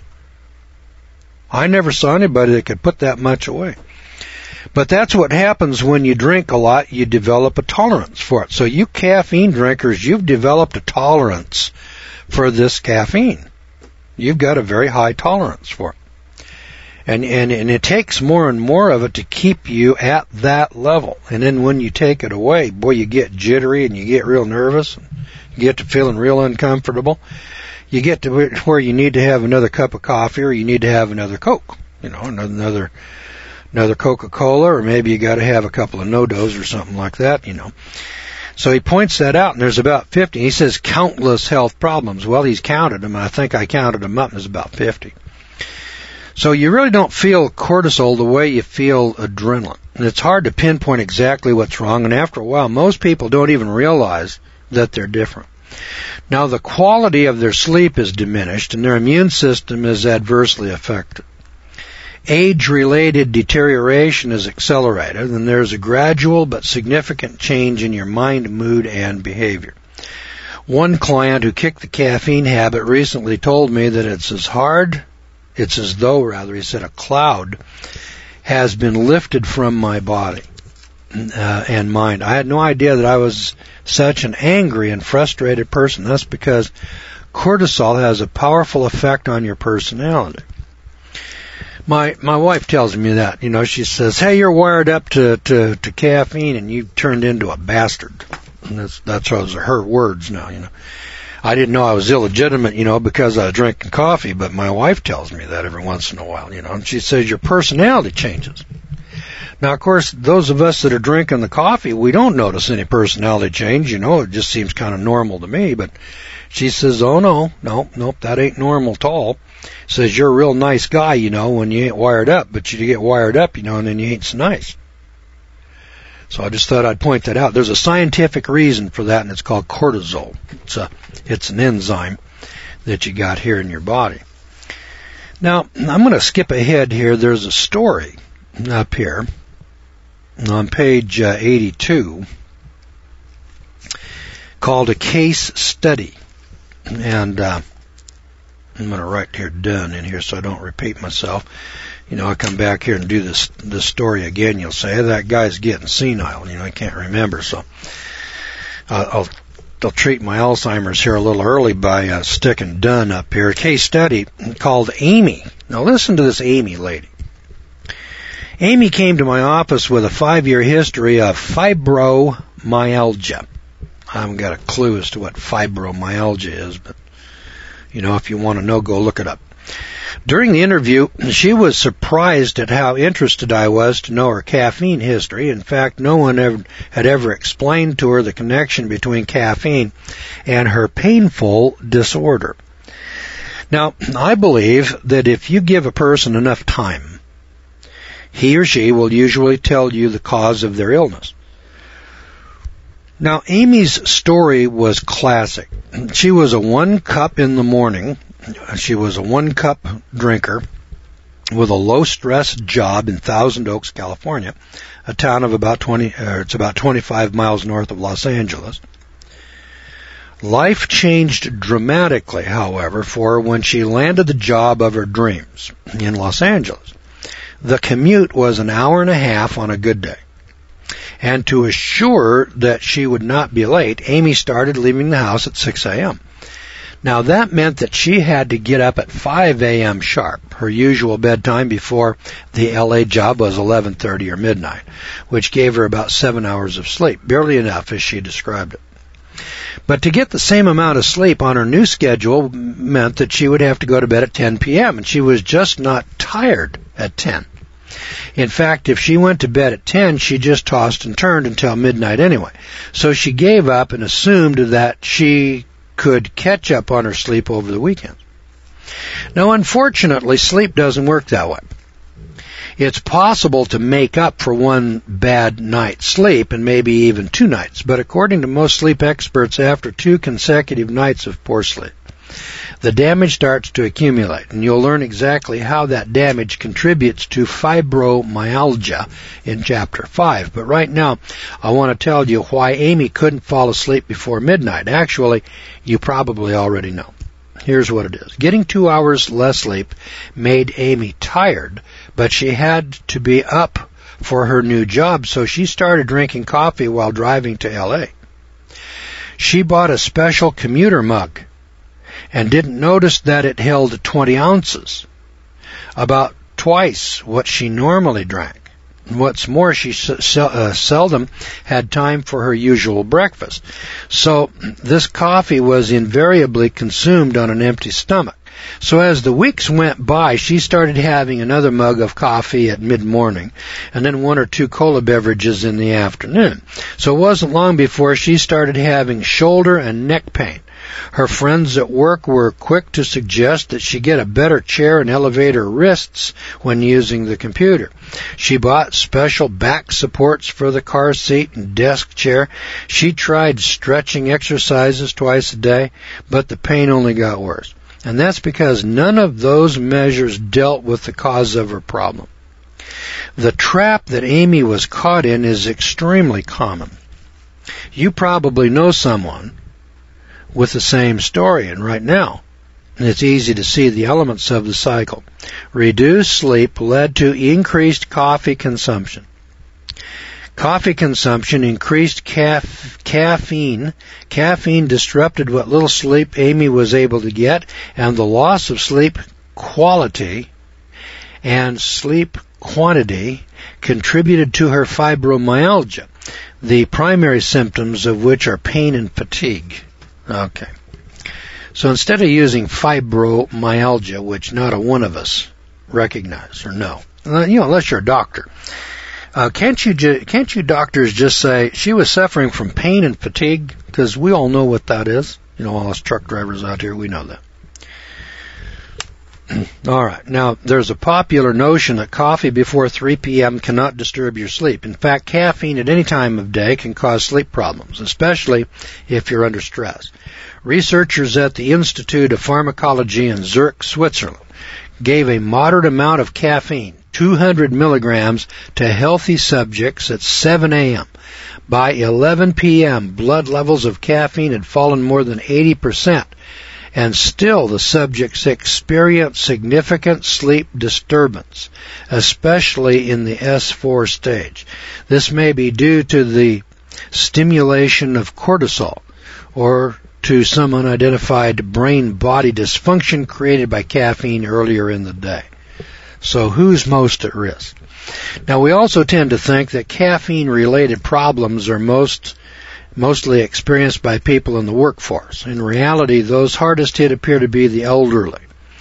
[SPEAKER 1] I never saw anybody that could put that much away. But that's what happens when you drink a lot. You develop a tolerance for it. So you caffeine drinkers, you've developed a tolerance for this caffeine. You've got a very high tolerance for it. And, and, and it takes more and more of it to keep you at that level. And then when you take it away, boy, you get jittery and you get real nervous and you get to feeling real uncomfortable. You get to where you need to have another cup of coffee or you need to have another Coke, you know, another another Coca-Cola, or maybe you got to have a couple of no-dos or something like that, you know. So he points that out, and there's about fifty. He says countless health problems. Well, he's counted them. I think I counted them up, and there's about fifty. So you really don't feel cortisol the way you feel adrenaline. And it's hard to pinpoint exactly what's wrong, and after a while, most people don't even realize that they're different. Now, the quality of their sleep is diminished, and their immune system is adversely affected. Age-related deterioration is accelerated, and there's a gradual but significant change in your mind, mood, and behavior. One client who kicked the caffeine habit recently told me that it's as hard, it's as though, rather, he said, a cloud has been lifted from my body uh, and mind. I had no idea that I was such an angry and frustrated person. That's because cortisol has a powerful effect on your personality. My my wife tells me that, you know, she says, hey, you're wired up to, to, to caffeine and you've turned into a bastard. And that's, that's those are her words now, you know. I didn't know I was illegitimate, you know, because I was drinking coffee, but my wife tells me that every once in a while, you know, and she says your personality changes. Now, of course, those of us that are drinking the coffee, we don't notice any personality change, you know, it just seems kind of normal to me, but she says, oh, no, no, nope, that ain't normal at all. Says you're a real nice guy, you know, when you ain't wired up, but you get wired up, you know, and then you ain't so nice. So I just thought I'd point that out. There's a scientific reason for that, and it's called cortisol. It's a, it's an enzyme that you got here in your body. Now, I'm going to skip ahead here. There's a story up here on page uh, eighty-two called A Case Study. And uh, I'm going to write here done in here so I don't repeat myself. You know, I come back here and do this this story again, you'll say, that guy's getting senile. You know, I can't remember. So uh, I'll, I'll treat my Alzheimer's here a little early by uh, sticking done up here. A case study called Amy. Now listen to this Amy lady. Amy came to my office with a five-year history of fibromyalgia. I haven't got a clue as to what fibromyalgia is, but, you know, if you want to know, go look it up. During the interview, she was surprised at how interested I was to know her caffeine history. In fact, no one ever, had ever explained to her the connection between caffeine and her painful disorder. Now, I believe that if you give a person enough time, he or she will usually tell you the cause of their illness. Now, Amy's story was classic. She was a one cup in the morning. She was a one-cup drinker with a low-stress job in Thousand Oaks, California, a town of about twenty, uh, it's about twenty-five miles north of Los Angeles. Life changed dramatically, however, for her when she landed the job of her dreams in Los Angeles. The commute was an hour and a half on a good day. And to assure that she would not be late, Amy started leaving the house at six a.m. Now, that meant that she had to get up at five a.m. sharp. Her usual bedtime before the L A job was eleven thirty or midnight, which gave her about seven hours of sleep, barely enough as she described it. But to get the same amount of sleep on her new schedule meant that she would have to go to bed at ten p.m., and she was just not tired at ten. In fact, if she went to bed at ten, she just tossed and turned until midnight anyway. So she gave up and assumed that she could catch up on her sleep over the weekend. Now, unfortunately, sleep doesn't work that way. It's possible to make up for one bad night's sleep and maybe even two nights, but according to most sleep experts, after two consecutive nights of poor sleep, the damage starts to accumulate, and you'll learn exactly how that damage contributes to fibromyalgia in Chapter five. But right now, I want to tell you why Amy couldn't fall asleep before midnight. Actually, you probably already know. Here's what it is. Getting two hours less sleep made Amy tired, but she had to be up for her new job, so she started drinking coffee while driving to L A. She bought a special commuter mug and didn't notice that it held twenty ounces, about twice what she normally drank. What's more, she s- uh, seldom had time for her usual breakfast. So this coffee was invariably consumed on an empty stomach. So as the weeks went by, she started having another mug of coffee at mid-morning, and then one or two cola beverages in the afternoon. So it wasn't long before she started having shoulder and neck pain. Her friends at work were quick to suggest that she get a better chair and elevate her wrists when using the computer. She bought special back supports for the car seat and desk chair. She tried stretching exercises twice a day, but the pain only got worse. And that's because none of those measures dealt with the cause of her problem. The trap that Amy was caught in is extremely common. You probably know someone with the same story, and right now, it's easy to see the elements of the cycle. Reduced sleep led to increased coffee consumption. Coffee consumption increased caf- caffeine. Caffeine disrupted what little sleep Amy was able to get, and the loss of sleep quality and sleep quantity contributed to her fibromyalgia, the primary symptoms of which are pain and fatigue. Okay. So instead of using fibromyalgia, which not a one of us recognize or know, you know, unless you're a doctor, uh, can't you ju- can't you doctors just say she was suffering from pain and fatigue? Because we all know what that is. You know, all us truck drivers out here, we know that. All right. Now, there's a popular notion that coffee before three p.m. cannot disturb your sleep. In fact, caffeine at any time of day can cause sleep problems, especially if you're under stress. Researchers at the Institute of Pharmacology in Zurich, Switzerland, gave a moderate amount of caffeine, two hundred milligrams, to healthy subjects at seven a.m. By eleven p.m., blood levels of caffeine had fallen more than eighty percent. And still the subjects experienced significant sleep disturbance, especially in the S four stage. This may be due to the stimulation of cortisol or to some unidentified brain-body dysfunction created by caffeine earlier in the day. So who's most at risk? Now, we also tend to think that caffeine-related problems are most mostly experienced by people in the workforce. In reality, those hardest hit appear to be the elderly.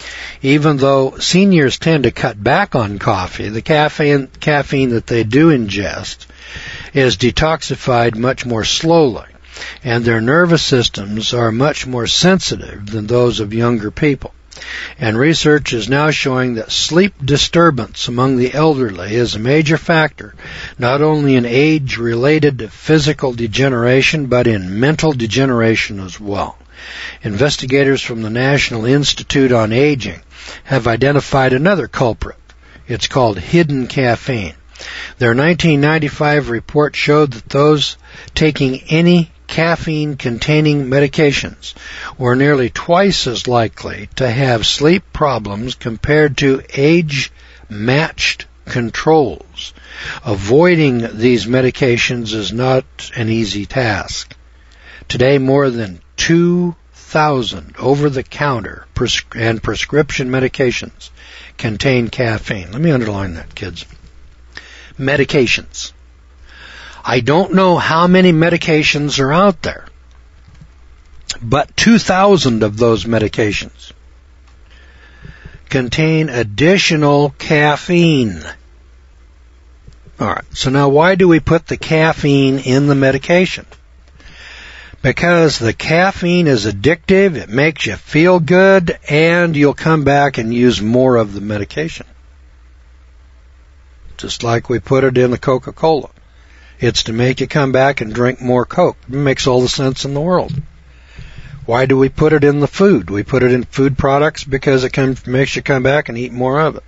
[SPEAKER 1] Even though seniors tend to cut back on coffee, the caffeine, caffeine that they do ingest is detoxified much more slowly, and their nervous systems are much more sensitive than those of younger people. And research is now showing that sleep disturbance among the elderly is a major factor, not only in age-related physical degeneration, but in mental degeneration as well. Investigators from the National Institute on Aging have identified another culprit. It's called hidden caffeine. Their nineteen ninety-five report showed that those taking any caffeine-containing medications were nearly twice as likely to have sleep problems compared to age-matched controls. Avoiding these medications is not an easy task. Today, more than two thousand over-the-counter pres- and prescription medications contain caffeine. Let me underline that, kids. Medications. I don't know how many medications are out there, But two thousand of those medications contain additional caffeine. All right, so now why do we put the caffeine in the medication? Because the caffeine is addictive, it makes you feel good, and you'll come back and use more of the medication. Just like we put it in the Coca-Cola. It's to make you come back and drink more Coke. It makes all the sense in the world. Why do we put it in the food? We put it in food products because it can, makes you come back and eat more of it.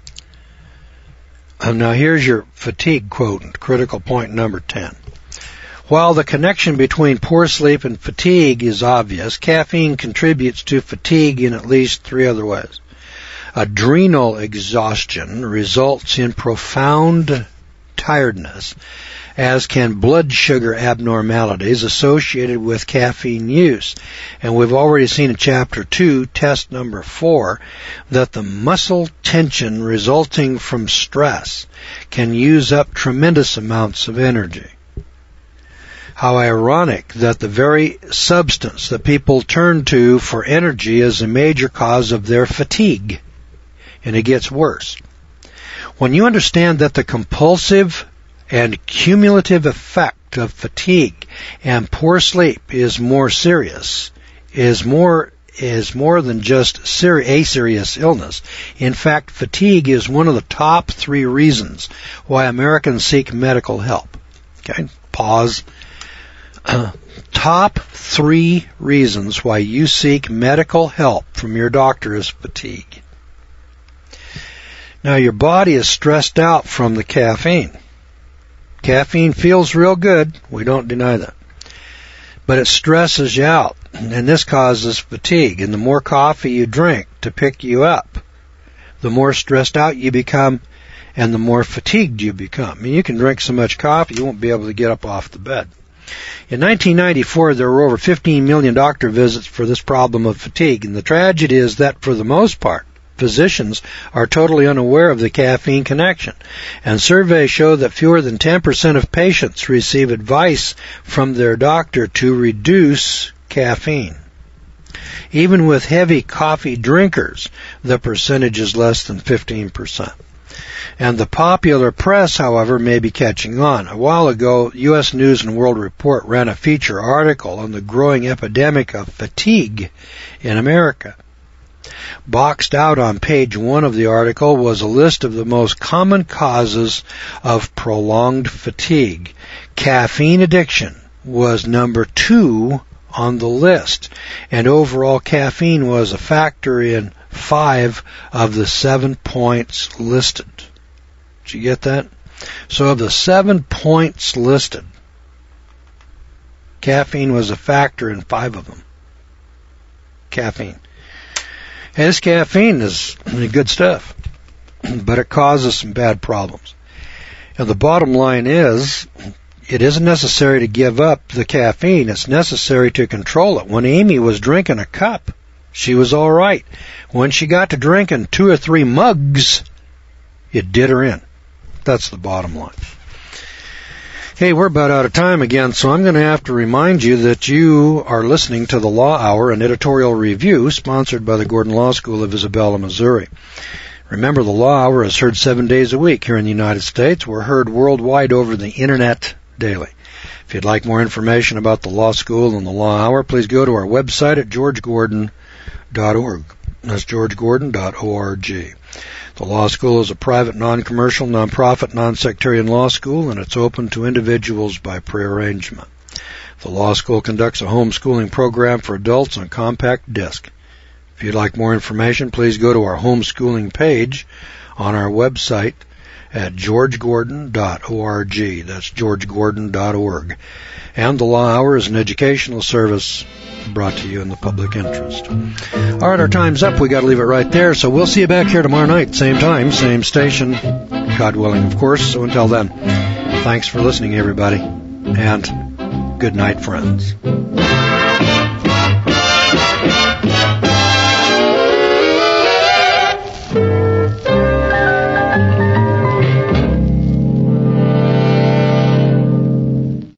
[SPEAKER 1] Um, now here's your fatigue quotient, critical point number ten. While the connection between poor sleep and fatigue is obvious, caffeine contributes to fatigue in at least three other ways. Adrenal exhaustion results in profound tiredness, as can blood sugar abnormalities associated with caffeine use. And we've already seen in Chapter two, test number four, that the muscle tension resulting from stress can use up tremendous amounts of energy. How ironic that the very substance that people turn to for energy is a major cause of their fatigue. And it gets worse. When you understand that the compulsive and cumulative effect of fatigue and poor sleep is more serious, is more is more than just seri- a serious illness. In fact, fatigue is one of the top three reasons why Americans seek medical help. Okay, pause. Uh, top three reasons why you seek medical help from your doctor is fatigue. Now, your body is stressed out from the caffeine. Caffeine feels real good. We don't deny that. But it stresses you out, and this causes fatigue. And the more coffee you drink to pick you up, the more stressed out you become, and the more fatigued you become. I mean, you can drink so much coffee, you won't be able to get up off the bed. In nineteen ninety-four, there were over fifteen million doctor visits for this problem of fatigue, and the tragedy is that, for the most part, physicians are totally unaware of the caffeine connection, and surveys show that fewer than ten percent of patients receive advice from their doctor to reduce caffeine. Even with heavy coffee drinkers, the percentage is less than fifteen percent. And the popular press, however, may be catching on. A while ago, U S News and World Report ran a feature article on the growing epidemic of fatigue in America. Boxed out on page one of the article was a list of the most common causes of prolonged fatigue. Caffeine addiction was number two on the list, and overall caffeine was a factor in five of the seven points listed. Did you get that? So of the seven points listed, caffeine was a factor in five of them. Caffeine. And this caffeine is good stuff, but it causes some bad problems. And the bottom line is, it isn't necessary to give up the caffeine. It's necessary to control it. When Amy was drinking a cup, she was all right. When she got to drinking two or three mugs, it did her in. That's the bottom line. Hey, we're about out of time again, so I'm going to have to remind you that you are listening to the Law Hour, an editorial review sponsored by the Gordon Law School of Isabella, Missouri. Remember, the Law Hour is heard seven days a week here in the United States. We're heard worldwide over the Internet daily. If you'd like more information about the Law School and the Law Hour, please go to our website at george gordon dot org. That's george gordon dot org. The Law School is a private, non-commercial, non-profit, non-sectarian law school, and it's open to individuals by prearrangement. The Law School conducts a homeschooling program for adults on compact disc. If you'd like more information, please go to our homeschooling page on our website at george gordon dot org. That's george gordon dot org. And the Law Hour is an educational service brought to you in the public interest. All right, our time's up. We got to leave it right there. So we'll see you back here tomorrow night, same time, same station, God willing, of course. So until then, thanks for listening, everybody, and good night, friends.